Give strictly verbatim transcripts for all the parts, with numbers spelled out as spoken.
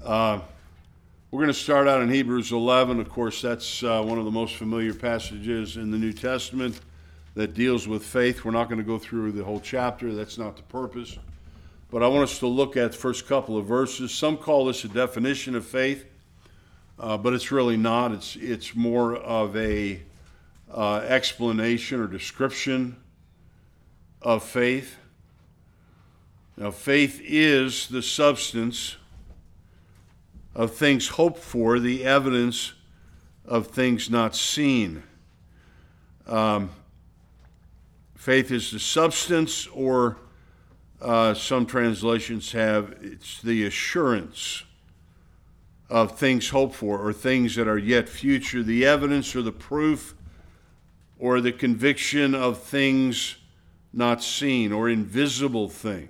Uh, we're going to start out in Hebrews eleven. Of course, that's uh, one of the most familiar passages in the New Testament that deals with faith. We're not going to go through the whole chapter. That's not the purpose. But I want us to look at the first couple of verses. Some call this a definition of faith, uh, but it's really not. It's it's more of a uh, explanation or description of faith. Now, faith is the substance of things hoped for, the evidence of things not seen. Um, faith is the substance, or uh, some translations have, it's the assurance of things hoped for, or things that are yet future, the evidence or the proof or the conviction of things not seen, or invisible things.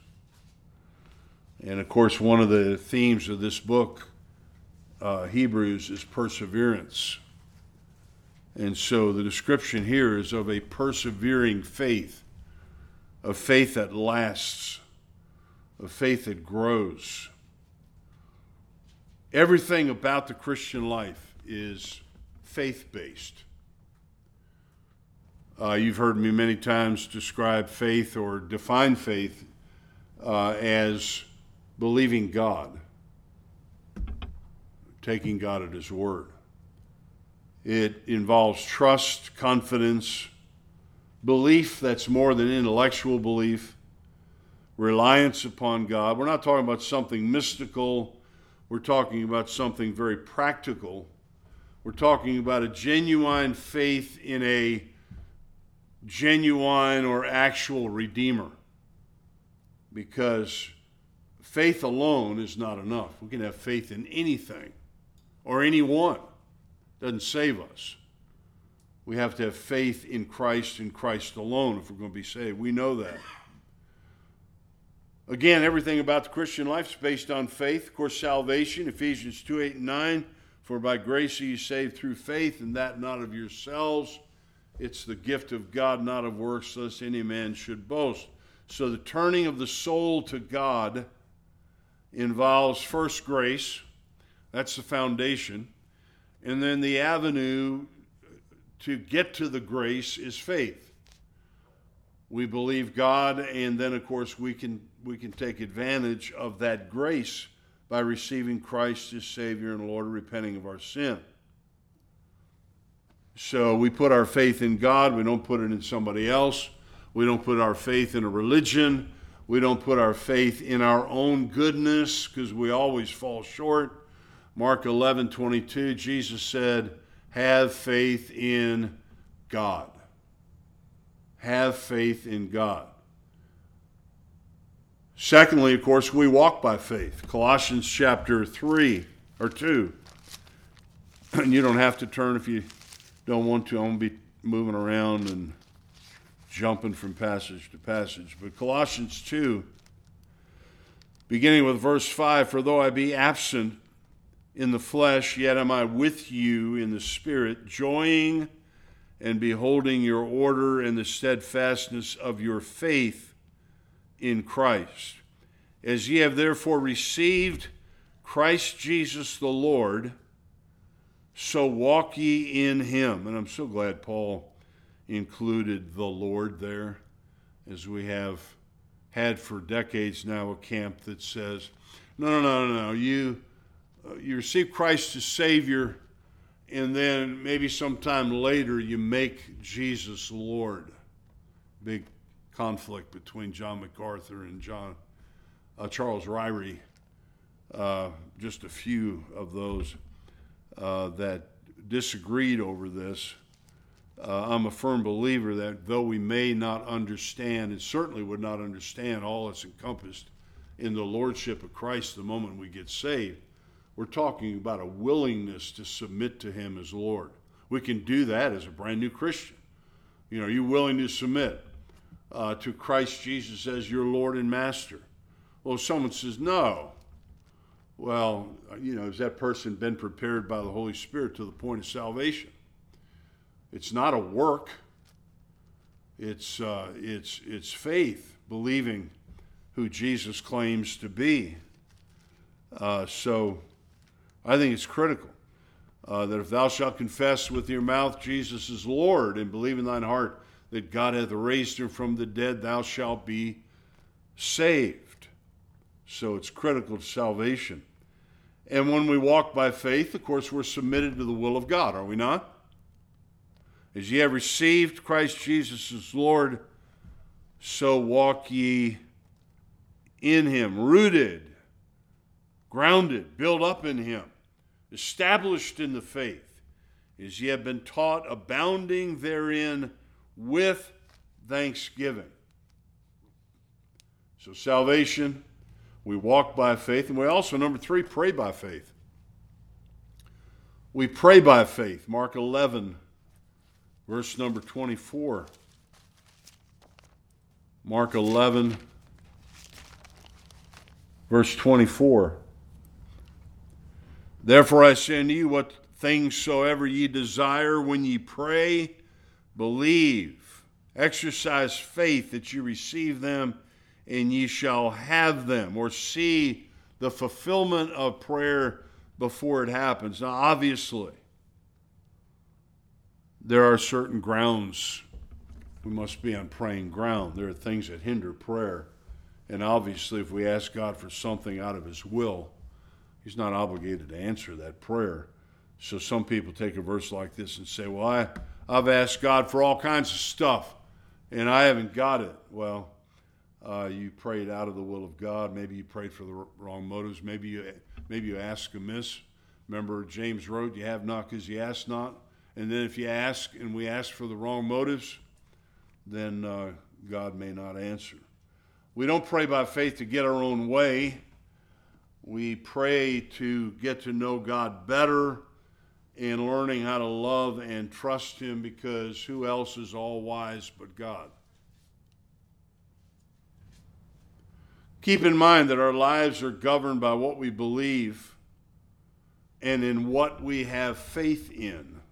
And of course, one of the themes of this book, uh, Hebrews, is perseverance. And so the description here is of a persevering faith, a faith that lasts, a faith that grows. Everything about the Christian life is faith-based. Uh, you've heard me many times describe faith or define faith uh, as believing God, taking God at His word. It involves trust, confidence, belief that's more than intellectual belief, reliance upon God. We're not talking about something mystical. We're talking about something very practical. We're talking about a genuine faith in a genuine or actual Redeemer, because faith alone is not enough. We can have faith in anything or anyone. It doesn't save us. We have to have faith in Christ and Christ alone if we're going to be saved. We know that. Again, everything about the Christian life is based on faith. Of course, salvation, Ephesians two, eight, and nine, for by grace are you saved through faith, and that not of yourselves. It's the gift of God, not of works, lest any man should boast. So the turning of the soul to God involves first grace. That's the foundation. And then the avenue to get to the grace is faith. We believe God, and then of course we can we can take advantage of that grace by receiving Christ as Savior and Lord, repenting of our sin. So we put our faith in God. We don't put it in somebody else. We don't put our faith in a religion. We don't put our faith in our own goodness, because we always fall short. Mark eleven twenty-two, Jesus said, have faith in God. Have faith in God. Secondly, of course, we walk by faith. Colossians chapter three or two. And you don't have to turn if you don't want to. I'm going to be moving around and jumping from passage to passage. But Colossians two, beginning with verse five, for though I be absent in the flesh, yet am I with you in the Spirit, joying and beholding your order and the steadfastness of your faith in Christ. As ye have therefore received Christ Jesus the Lord, so walk ye in him. And I'm so glad Paul included the Lord there, as we have had for decades now a camp that says, no, no, no, no, no. You, uh, you receive Christ as Savior, and then maybe sometime later you make Jesus Lord. Big conflict between John MacArthur and John uh, Charles Ryrie. Uh, just a few of those uh, that disagreed over this. Uh, I'm a firm believer that though we may not understand, and certainly would not understand all that's encompassed in the Lordship of Christ the moment we get saved, we're talking about a willingness to submit to Him as Lord. We can do that as a brand new Christian. You know, are you willing to submit uh, to Christ Jesus as your Lord and Master? Well, if someone says no, well, you know, has that person been prepared by the Holy Spirit to the point of salvation? It's not a work. It's uh, it's it's faith, believing who Jesus claims to be. Uh, so I think it's critical uh, that if thou shalt confess with your mouth Jesus is Lord and believe in thine heart that God hath raised him from the dead, thou shalt be saved. So it's critical to salvation. And when we walk by faith, of course, we're submitted to the will of God, are we not? As ye have received Christ Jesus as Lord, so walk ye in him, rooted, grounded, built up in him, established in the faith, as ye have been taught, abounding therein with thanksgiving. So salvation, we walk by faith, and we also, number three, pray by faith. We pray by faith. Mark eleven, verse number twenty-four. Mark eleven, verse twenty-four. Therefore I say unto you, what things soever ye desire when ye pray, believe, exercise faith that ye receive them, and ye shall have them, or see the fulfillment of prayer before it happens. Now, obviously, there are certain grounds we must be on praying ground. There are things that hinder prayer. And obviously, if we ask God for something out of his will, he's not obligated to answer that prayer. So some people take a verse like this and say, well, I, I've asked God for all kinds of stuff, and I haven't got it. Well, uh, you prayed out of the will of God. Maybe you prayed for the wrong motives. Maybe you, maybe you asked amiss. Remember, James wrote, you have not because you ask not. And then if you ask and we ask for the wrong motives, then uh, God may not answer. We don't pray by faith to get our own way. We pray to get to know God better in learning how to love and trust him, because who else is all wise but God? Keep in mind that our lives are governed by what we believe and in what we have faith in.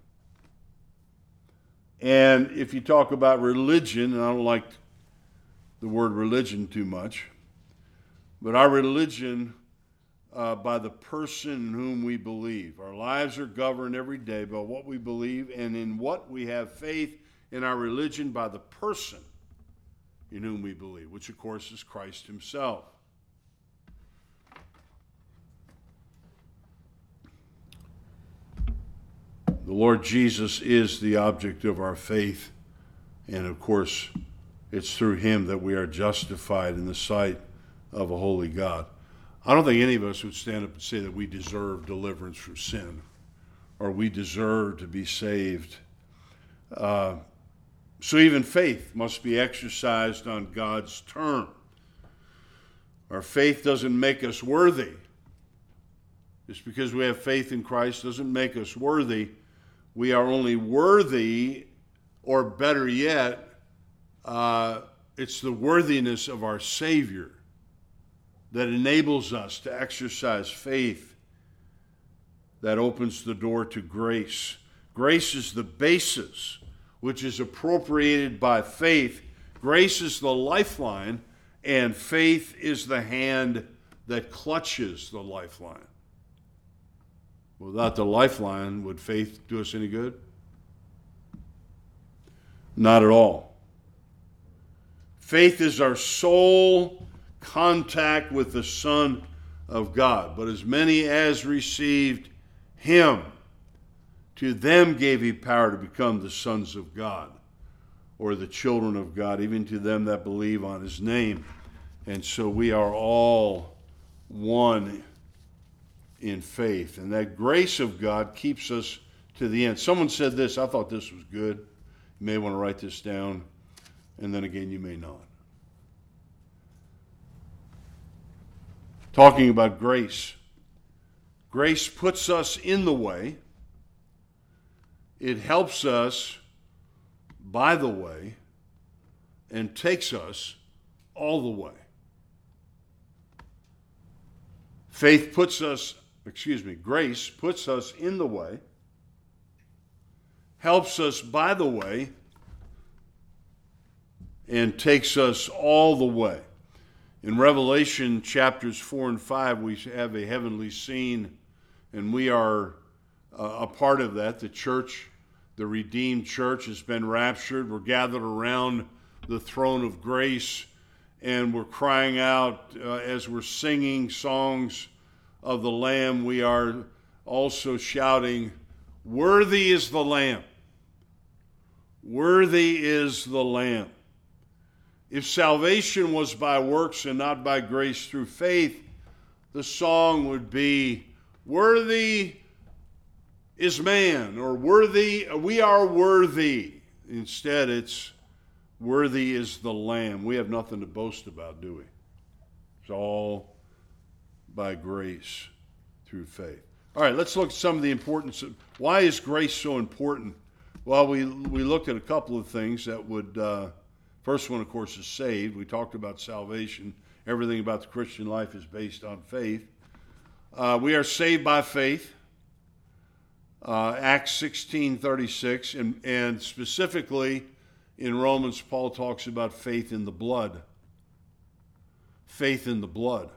And if you talk about religion, and I don't like the word religion too much, but our religion uh, by the person in whom we believe. Our lives are governed every day by what we believe, and in what we have faith in our religion by the person in whom we believe, which of course is Christ himself. The Lord Jesus is the object of our faith, and of course it's through him that we are justified in the sight of a holy God. I don't think any of us would stand up and say that we deserve deliverance from sin or we deserve to be saved. Uh, so even faith must be exercised on God's term. Our faith doesn't make us worthy. Just because we have faith in Christ doesn't make us worthy. We are only worthy, or better yet, uh, it's the worthiness of our Savior that enables us to exercise faith, that opens the door to grace. Grace is the basis, which is appropriated by faith. Grace is the lifeline, and faith is the hand that clutches the lifeline. Without the lifeline, would faith do us any good? Not at all. Faith is our sole contact with the Son of God. But as many as received him, to them gave he power to become the sons of God, or the children of God, even to them that believe on his name. And so we are all one in faith. And that grace of God keeps us to the end. Someone said this, I thought this was good. You may want to write this down, and then again you may not. Talking about grace. Grace puts us in the way. It helps us by the way and takes us all the way. Faith puts us, excuse me, grace puts us in the way, helps us by the way, and takes us all the way. In Revelation chapters four and five, we have a heavenly scene, and we are uh, a part of that. The church, the redeemed church, has been raptured. We're gathered around the throne of grace, and we're crying out uh, as we're singing songs of the Lamb. We are also shouting, "Worthy is the Lamb. Worthy is the Lamb." If salvation was by works and not by grace through faith, the song would be, "Worthy is man," or "Worthy, we are worthy." Instead, it's, "Worthy is the Lamb." We have nothing to boast about, do we? It's all by grace through faith. All right, let's look at some of the importance of, why is grace so important? Well, we we looked at a couple of things that would, uh, first one, of course, is saved. We talked about salvation. Everything about the Christian life is based on faith. Uh, we are saved by faith. Uh, Acts sixteen thirty-six, and, and specifically in Romans, Paul talks about faith in the blood. Faith in the blood.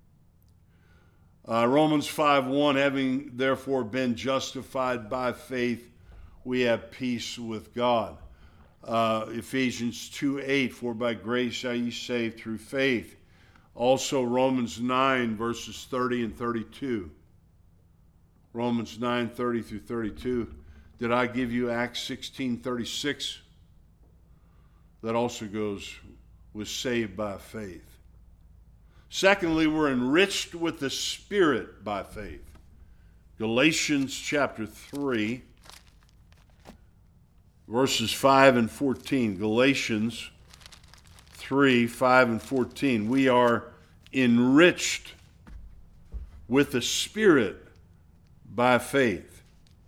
Uh, Romans five one, having therefore been justified by faith, we have peace with God. Uh, Ephesians two eight, for by grace are ye saved through faith. Also Romans nine, verses thirty and thirty-two. Romans nine, thirty through thirty-two. Did I give you Acts sixteen thirty-six? That also goes with saved by faith. Secondly, we're enriched with the Spirit by faith. Galatians chapter three, verses five and fourteen. Galatians three, five and fourteen. We are enriched with the Spirit by faith.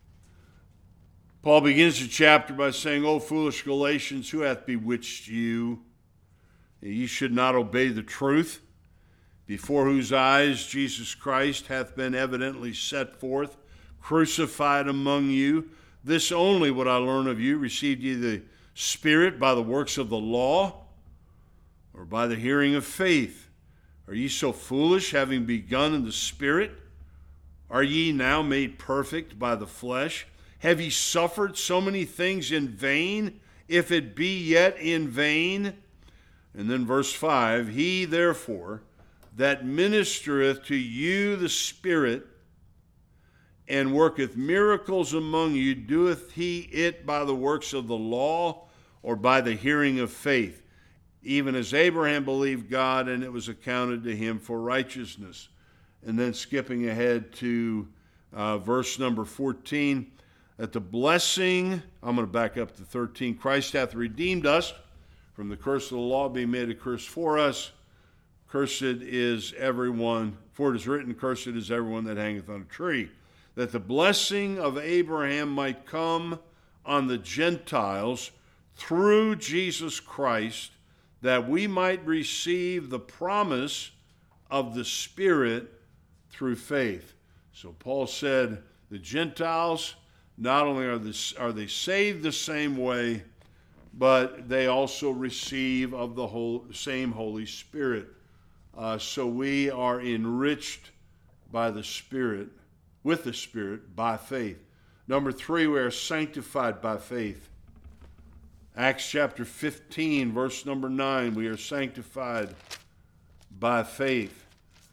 Paul begins the chapter by saying, "O foolish Galatians, who hath bewitched you? Ye should not obey the truth, before whose eyes Jesus Christ hath been evidently set forth, crucified among you. This only would I learn of you. Received ye the Spirit by the works of the law, or by the hearing of faith? Are ye so foolish, having begun in the Spirit? Are ye now made perfect by the flesh? Have ye suffered so many things in vain, if it be yet in vain?" And then verse five, "He therefore that ministereth to you the Spirit, and worketh miracles among you, doeth he it by the works of the law, or by the hearing of faith? Even as Abraham believed God, and it was accounted to him for righteousness." And then skipping ahead to uh, verse number fourteen, "That the blessing," I'm going to back up to thirteen, "Christ hath redeemed us from the curse of the law, being made a curse for us. Cursed is everyone, for it is written, cursed is everyone that hangeth on a tree. That the blessing of Abraham might come on the Gentiles through Jesus Christ, that we might receive the promise of the Spirit through faith." So Paul said the Gentiles, not only are, this, are they saved the same way, but they also receive of the whole, same Holy Spirit. Uh, so we are enriched by the Spirit, with the Spirit, by faith. Number three, we are sanctified by faith. Acts chapter fifteen, verse number nine, we are sanctified by faith.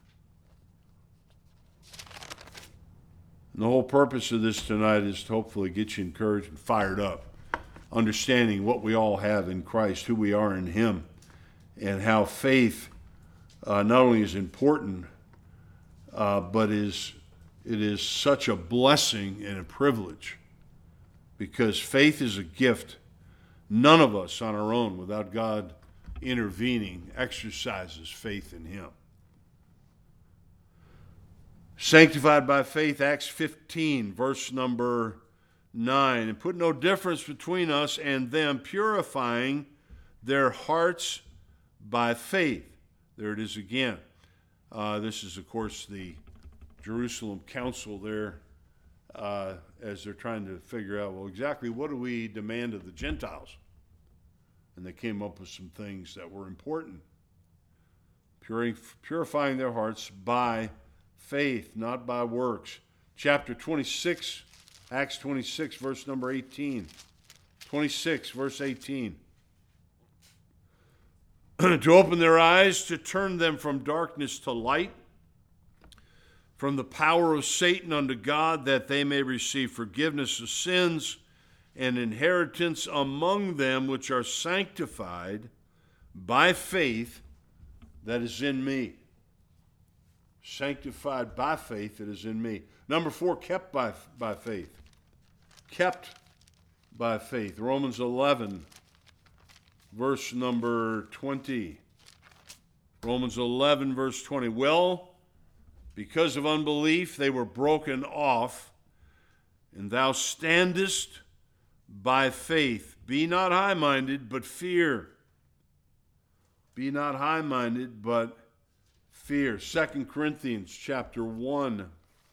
And the whole purpose of this tonight is to hopefully get you encouraged and fired up, understanding what we all have in Christ, who we are in Him, and how faith uh, not only is important, uh, but is it is such a blessing and a privilege, because faith is a gift. None of us on our own, without God intervening, exercises faith in Him. Sanctified by faith, Acts fifteen, verse number nine. "And put no difference between us and them, purifying their hearts by faith." There it is again. Uh, this is, of course, the Jerusalem Council there, uh, as they're trying to figure out, well, exactly what do we demand of the Gentiles? And they came up with some things that were important. purifying their hearts by faith, not by works. Chapter twenty-six, Acts twenty-six, verse number eighteen. twenty-six, verse eighteen. To open their eyes, to turn them from darkness to light, from the power of Satan unto God, that they may receive forgiveness of sins and inheritance among them which are sanctified by faith that is in me. Sanctified by faith that is in me. Number four, kept by, by faith. Kept by faith. Romans eleven, verse number twenty. Romans eleven, verse twenty. Well, because of unbelief, they were broken off, and thou standest by faith. Be not high-minded, but fear. Be not high-minded, but fear. Second Corinthians chapter one.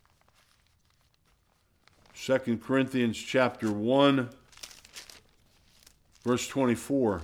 Second Corinthians chapter one, verse twenty-four.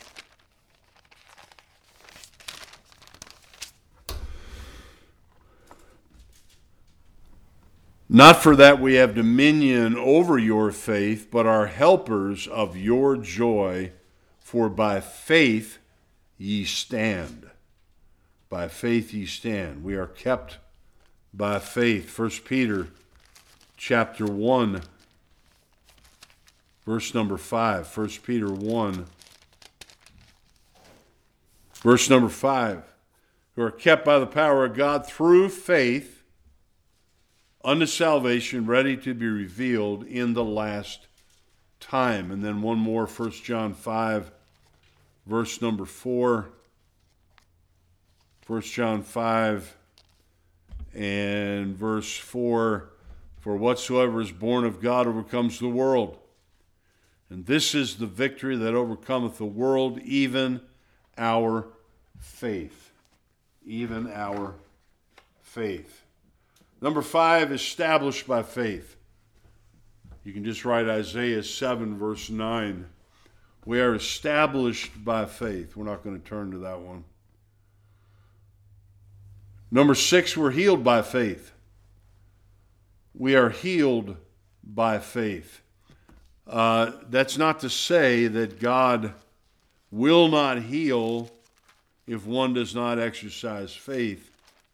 Not for that we have dominion over your faith, but are helpers of your joy, for by faith ye stand. By faith ye stand. We are kept by faith. First Peter chapter one, verse number five. First Peter one, verse number five. Who are kept by the power of God through faith unto salvation, ready to be revealed in the last time. And then one more, First John five, verse number four. First John five and verse four. For whatsoever is born of God overcomes the world. And this is the victory that overcometh the world, even our faith. Even our faith. Number five, established by faith. You can just write Isaiah seven, verse nine. We are established by faith. We're not going to turn to that one. Number six, we're healed by faith. We are healed by faith. Uh, that's not to say that God will not heal if one does not exercise faith.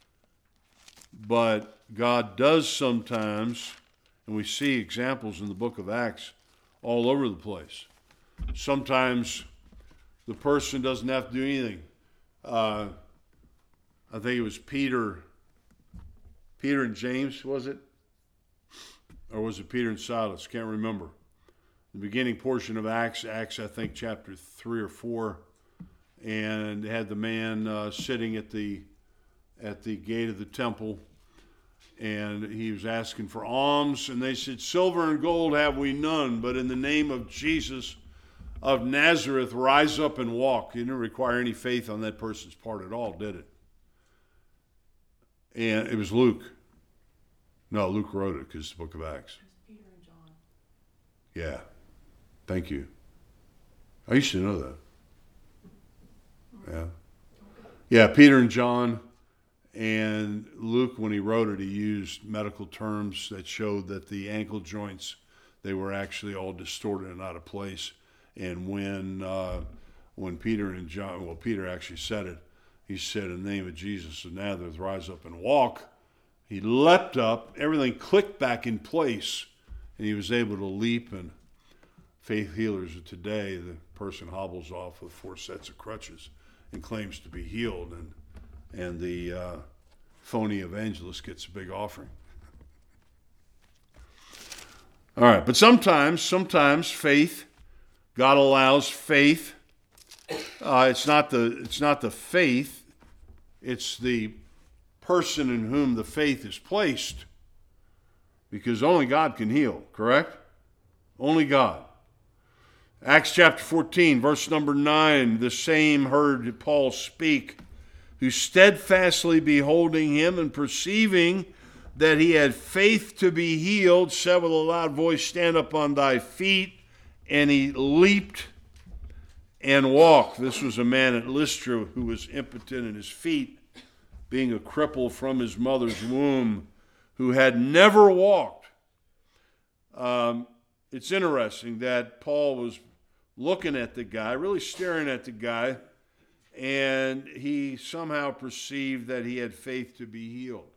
But God does sometimes, and we see examples in the book of Acts all over the place. Sometimes the person doesn't have to do anything. Uh, I think it was Peter, Peter and James, was it? Or was it Peter and Silas? Can't remember. The beginning portion of Acts, Acts I think chapter three or four, and had the man uh, sitting at the at the gate of the temple. And he was asking for alms, and they said, silver and gold have we none, but in the name of Jesus of Nazareth, rise up and walk. It didn't require any faith on that person's part at all, did it? And it was Luke. No, Luke wrote it because it's the book of Acts. Peter and John. Yeah. Thank you. I used to know that. Yeah. Yeah, Peter and John. And Luke, when he wrote it, he used medical terms that showed that the ankle joints, they were actually all distorted and out of place. And when uh, when Peter and John, well, Peter actually said it. He said, in the name of Jesus of Nazareth, rise up and walk. He leapt up, everything clicked back in place, and he was able to leap. And faith healers of today, the person hobbles off with four sets of crutches and claims to be healed, and and the uh, phony evangelist gets a big offering. All right, but sometimes, sometimes faith, God allows faith. Uh, it's not the it's not the faith, it's the person in whom the faith is placed, because only God can heal, correct? Only God. Acts chapter fourteen, verse number nine, the same heard Paul speak, who steadfastly beholding him and perceiving that he had faith to be healed, said with a loud voice, stand up on thy feet. And he leaped and walked. This was a man at Lystra who was impotent in his feet. being a cripple from his mother's womb, who had never walked. Um, it's interesting that Paul was looking at the guy, really staring at the guy, and he somehow perceived that he had faith to be healed.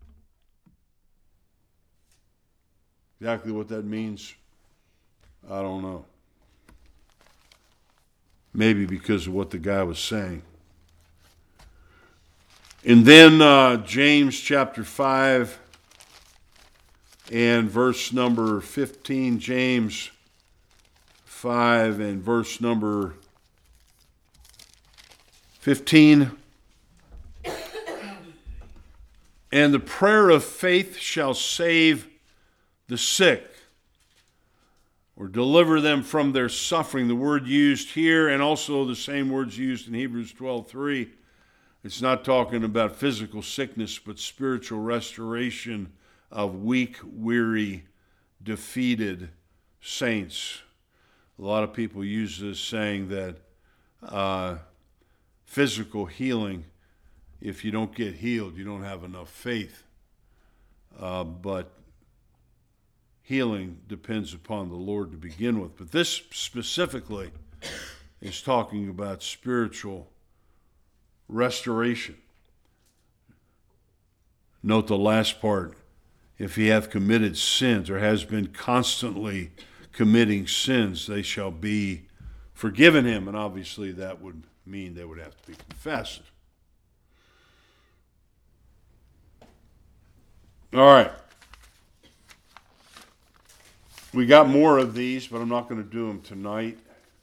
Exactly what that means, I don't know. Maybe because of what the guy was saying. And then uh, James chapter five and verse number fifteen. James five and verse number fifteen. And the prayer of faith shall save the sick, or deliver them from their suffering. The word used here, and also the same words used in Hebrews twelve three. It's not talking about physical sickness, but spiritual restoration of weak, weary, defeated saints. A lot of people use this saying that uh, physical healing, if you don't get healed, you don't have enough faith. Uh, but healing depends upon the Lord to begin with. But this specifically is talking about spiritual restoration. Note the last part. If he hath committed sins, or has been constantly committing sins, they shall be forgiven him. And obviously that would mean they would have to be confessed. All right. We got more of these, but I'm not going to do them tonight.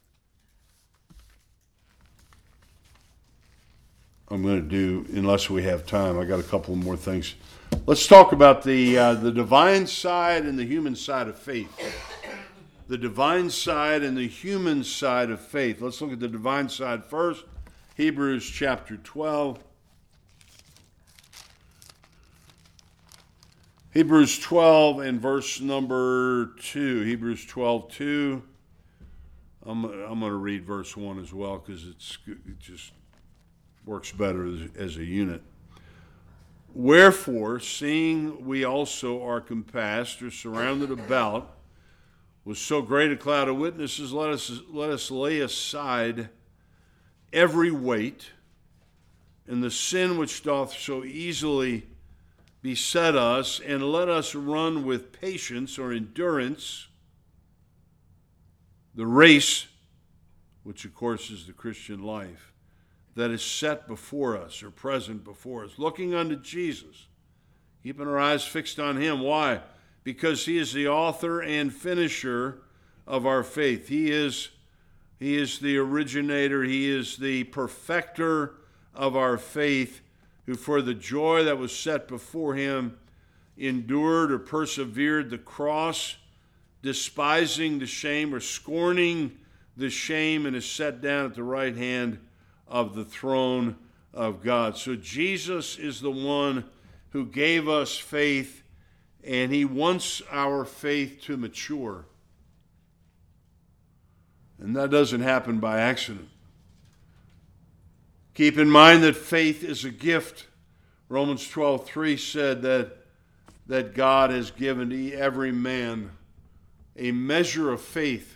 I'm going to do, unless we have time, I got a couple more things. Let's talk about the uh, the divine side and the human side of faith. The divine side and the human side of faith. Let's look at the divine side first. Hebrews chapter twelve. Hebrews twelve and verse number two. Hebrews twelve two. I'm, I'm going to read verse one as well because it's it just works better as, as a unit. Wherefore, seeing we also are compassed or surrounded about with so great a cloud of witnesses, let us let us lay aside every weight and the sin which doth so easily beset us, and let us run with patience or endurance the race, which of course is the Christian life, that is set before us or present before us, looking unto Jesus, keeping our eyes fixed on him. Why? Because he is the author and finisher of our faith. He is, he is the originator. He is the perfecter of our faith, who for the joy that was set before him endured or persevered the cross, despising the shame or scorning the shame, and is set down at the right hand of the throne of God. So Jesus is the one who gave us faith, and he wants our faith to mature. And that doesn't happen by accident. Keep in mind that faith is a gift. Romans twelve three said that, that God has given to every man a measure of faith.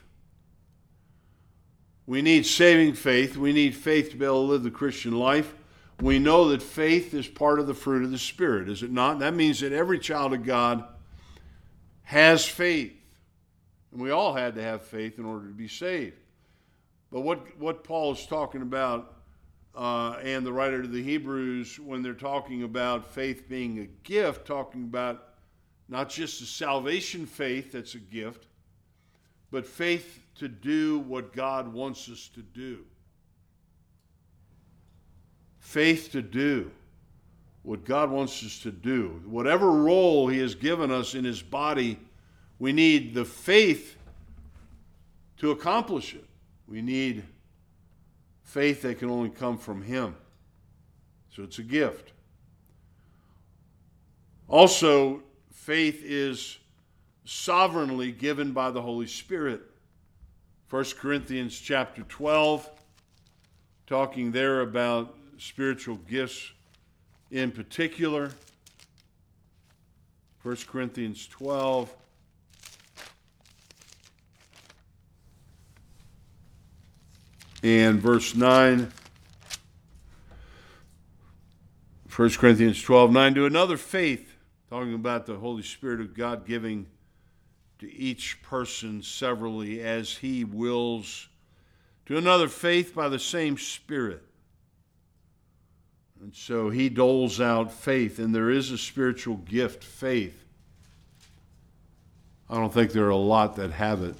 We need saving faith. We need faith to be able to live the Christian life. We know that faith is part of the fruit of the Spirit, is it not? That means that every child of God has faith. And we all had to have faith in order to be saved. But what, what Paul is talking about, uh, and the writer to the Hebrews, when they're talking about faith being a gift, talking about not just a salvation faith that's a gift, but faith to do what God wants us to do. Faith to do what God wants us to do. Whatever role he has given us in his body, we need the faith to accomplish it. We need faith that can only come from him. So it's a gift. Also, faith is sovereignly given by the Holy Spirit. First Corinthians chapter twelve, talking there about spiritual gifts in particular. First Corinthians twelve. And verse nine. First Corinthians twelve, nine. To another faith, talking about the Holy Spirit of God giving to each person severally as he wills. To another faith by the same Spirit. And so he doles out faith, and there is a spiritual gift, faith. I don't think there are a lot that have it.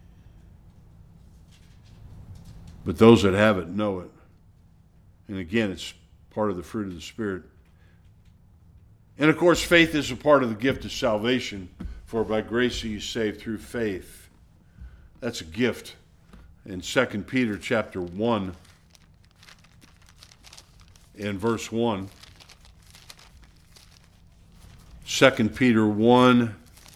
But those that have it know it. And again, it's part of the fruit of the Spirit. And of course, faith is a part of the gift of salvation. For by grace are you saved through faith. That's a gift. In Second Peter chapter one, in verse one. Second Peter one.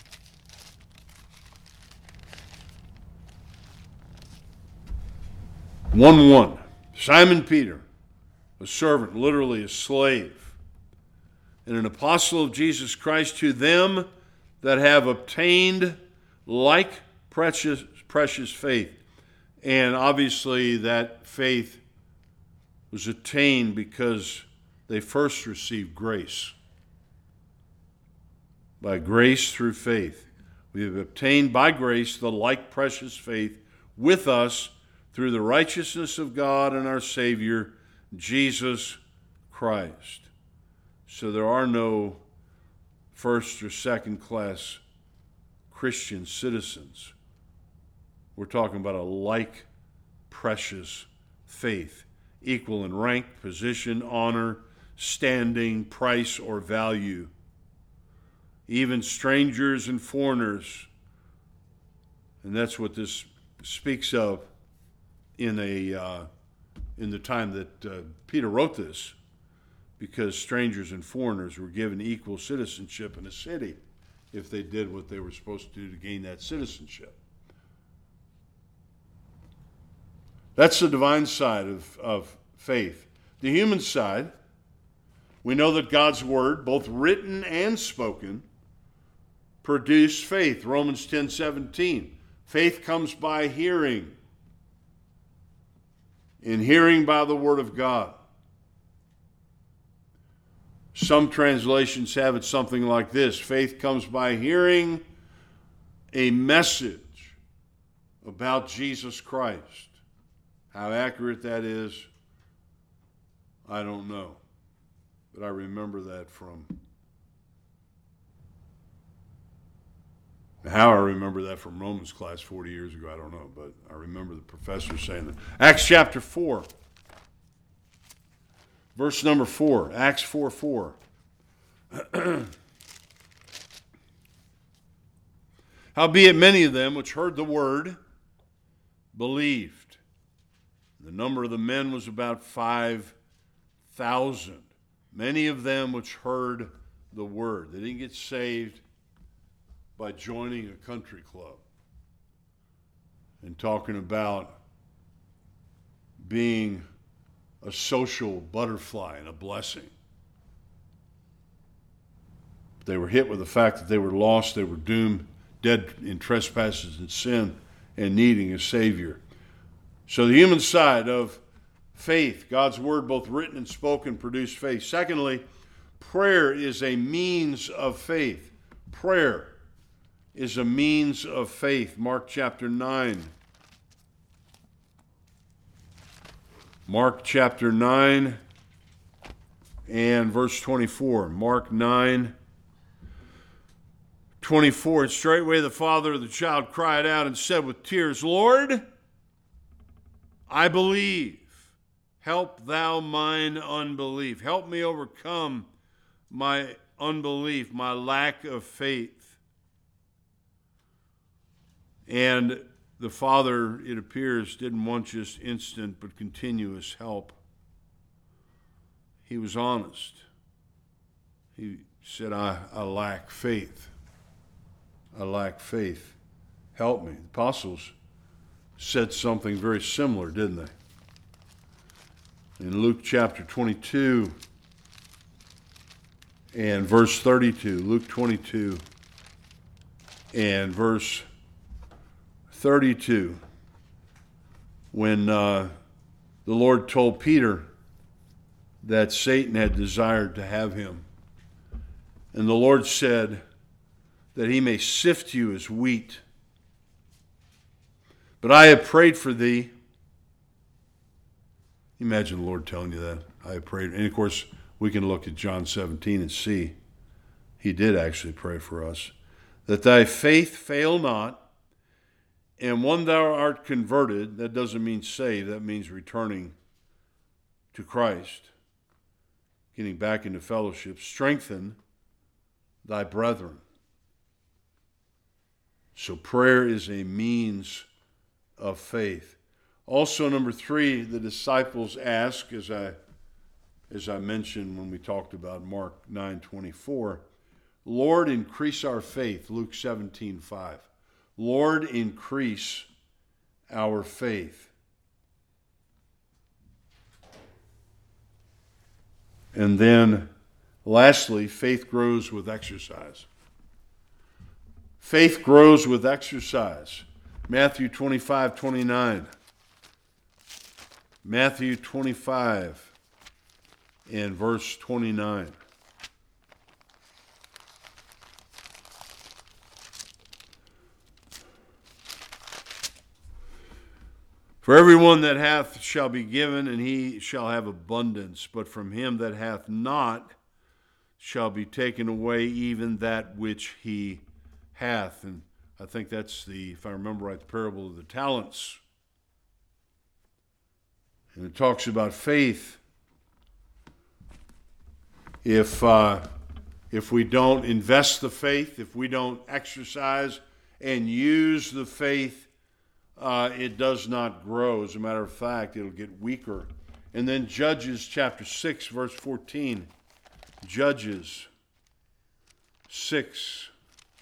one one. Simon Peter, a servant, literally a slave, and an apostle of Jesus Christ, to them that have obtained like precious precious faith. And obviously that faith was attained because they first received grace. By grace through faith. We have obtained by grace the like precious faith with us through the righteousness of God and our Savior, Jesus Christ. So there are no first or second class Christian citizens. We're talking about a like precious faith, equal in rank, position, honor, standing, price, or value. Even strangers and foreigners, and that's what this speaks of in a uh, in the time that uh, Peter wrote this, because strangers and foreigners were given equal citizenship in a city if they did what they were supposed to do to gain that citizenship. That's the divine side of, of faith. The human side, we know that God's word, both written and spoken, produce faith. Romans ten seventeen. Faith comes by hearing, and hearing by the word of God. Some translations have it something like this: faith comes by hearing a message about Jesus Christ. How accurate that is, I don't know. But I remember that from... How I remember that from Romans class forty years ago, I don't know. But I remember the professor saying that. Acts chapter four. Verse number four. Acts four four. Howbeit many of them which heard the word believed. The number of the men was about five thousand. Many of them which heard the word. They didn't get saved by joining a country club and talking about being a social butterfly and a blessing. They were hit with the fact that they were lost, they were doomed, dead in trespasses and sin, and needing a Savior. So the human side of faith, God's word, both written and spoken, produced faith. Secondly, prayer is a means of faith. Prayer is a means of faith. Mark chapter nine. Mark chapter nine and verse twenty-four. Mark nine, twenty-four. And straightway the father of the child cried out and said with tears, Lord, I believe. Help thou mine unbelief. Help me overcome my unbelief, my lack of faith. And the father, it appears, didn't want just instant but continuous help. He was honest. He said, I, I lack faith. I lack faith. Help me. The apostles said something very similar, didn't they? In Luke chapter twenty-two, and verse thirty-two. Luke twenty-two and verse thirty-two. When uh, the Lord told Peter that Satan had desired to have him. And the Lord said that he may sift you as wheat. But I have prayed for thee. Imagine the Lord telling you that. I have prayed. And of course, we can look at John seventeen and see he did actually pray for us. That thy faith fail not, and when thou art converted, that doesn't mean saved, that means returning to Christ, getting back into fellowship, strengthen thy brethren. So prayer is a means of faith. Also, number three, the disciples ask, as I as I mentioned when we talked about Mark nine twenty-four, Lord, increase our faith, Luke seventeen five. Lord, increase our faith. And then, lastly, faith grows with exercise. Faith grows with exercise. Matthew twenty-five twenty-nine. Matthew twenty-five and verse twenty-nine. For everyone that hath shall be given, and he shall have abundance. But from him that hath not shall be taken away even that which he hath. And I think that's the, if I remember right, the parable of the talents. And it talks about faith. If uh, if we don't invest the faith, if we don't exercise and use the faith, uh, it does not grow. As a matter of fact, it'll get weaker. And then Judges chapter six, verse fourteen. Judges six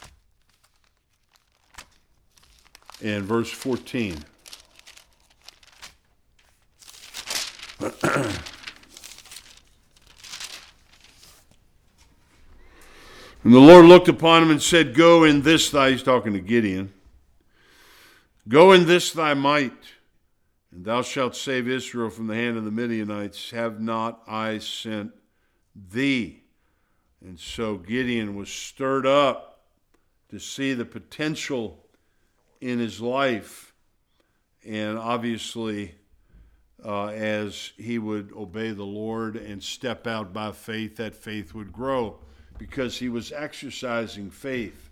and verse fourteen. And the Lord looked upon him and said, Go in this thy, he's talking to Gideon, go in this thy might, and thou shalt save Israel from the hand of the Midianites. Have not I sent thee? And so Gideon was stirred up to see the potential in his life. And obviously, uh, as he would obey the Lord and step out by faith, that faith would grow because he was exercising faith.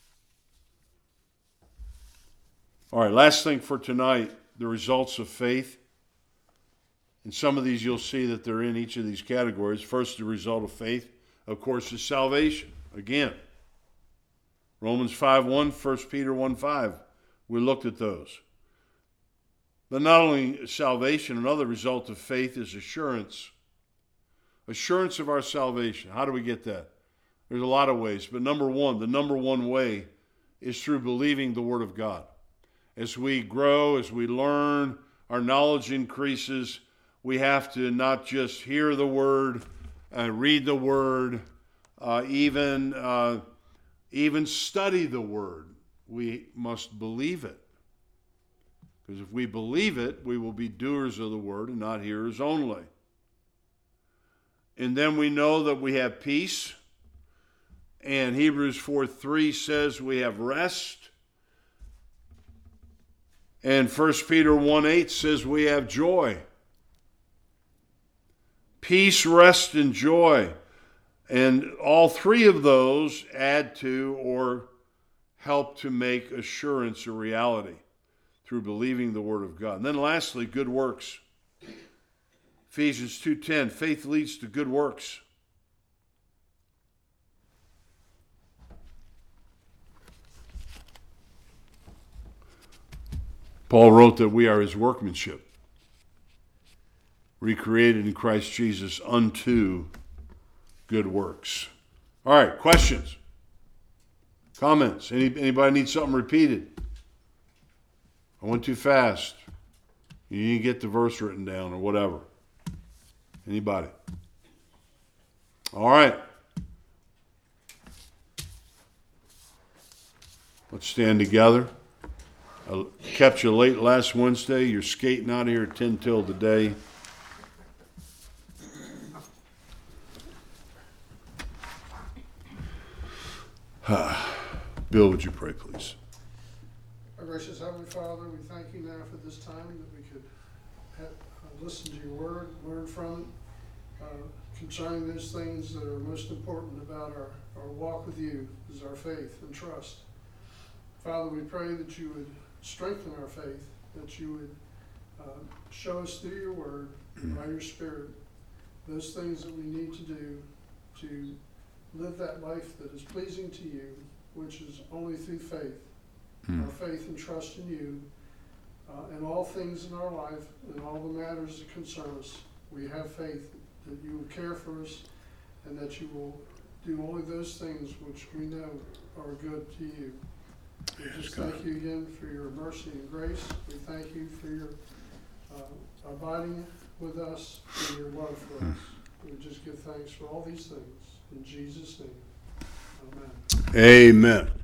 All right, last thing for tonight, the results of faith. And some of these you'll see that they're in each of these categories. First, the result of faith, of course, is salvation. Again, Romans five one, First Peter one five. We looked at those. But not only salvation, another result of faith is assurance. Assurance of our salvation. How do we get that? There's a lot of ways. But number one, the number one way is through believing the Word of God. As we grow, as we learn, our knowledge increases. We have to not just hear the Word, uh, read the Word, uh, even, uh, even study the Word. We must believe it. Because if we believe it, we will be doers of the Word and not hearers only. And then we know that we have peace. And Hebrews four three says we have rest. And First Peter one eight says we have joy. Peace, rest, and joy. And all three of those add to or help to make assurance a reality through believing the Word of God. And then lastly, good works. Ephesians two ten, faith leads to good works. Paul wrote that we are his workmanship, recreated in Christ Jesus unto good works. All right, questions? Comments? Any, anybody need something repeated? I went too fast. You didn't get the verse written down or whatever. Anybody? All right. Let's stand together. I kept you late last Wednesday. You're skating out of here at ten till today. Bill, would you pray, please? Our gracious Heavenly Father, we thank you now for this time that we could have, uh, listen to your word, learn from it, uh, concerning those things that are most important about our, our walk with you, is our faith and trust. Father, we pray that you would strengthen our faith, that you would uh, show us through your word and by your Spirit those things that we need to do to live that life that is pleasing to you, which is only through faith. Mm. Our faith and trust in you, uh, in all things in our life, in all the matters that concern us. We have faith that you will care for us and that you will do only those things which we know are good to you. We Yes, just God. thank you again for your mercy and grace. We thank you for your uh, abiding with us and your love for us. We just give thanks for all these things. In Jesus' name, amen. Amen.